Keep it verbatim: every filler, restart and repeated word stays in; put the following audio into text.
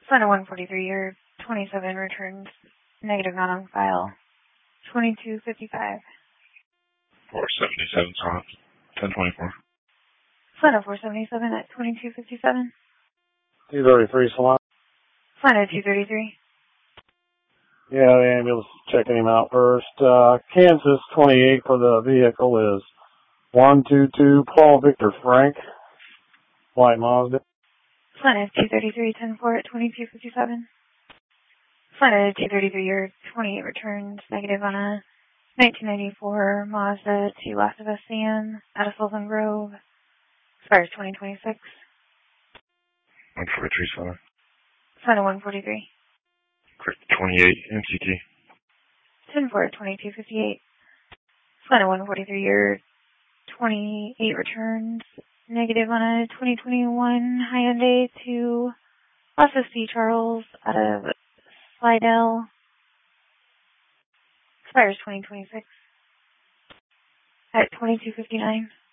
Slender one forty-three, year twenty-seven returns negative, not on file. twenty-two fifty-five. four seventy-seven, Tom. ten twenty-four. Slender four seventy-seven at twenty-two fifty-seven. two thirty-three, Salon. Slender two thirty-three. Yeah, the ambulance is checking him out first. Uh, Kansas twenty-eight for the vehicle is one two two Paul Victor Frank. White Mazda. Slender two thirty-three, ten four at twenty-two fifty-seven. Slender two thirty-three, year twenty-eight returns negative on a nineteen ninety-four Mazda to Last of Us Sam out of Sullivan Grove. Expires twenty twenty-six. one forty-three, Slender. Slender one forty-three. twenty-eight, M C T. ten four at twenty-two fifty-eight. Slender one forty-three, year twenty-eight returns negative on a twenty twenty-one Hyundai to Los C. Charles out of Slidell. Expires twenty twenty-six at twenty-two fifty-nine.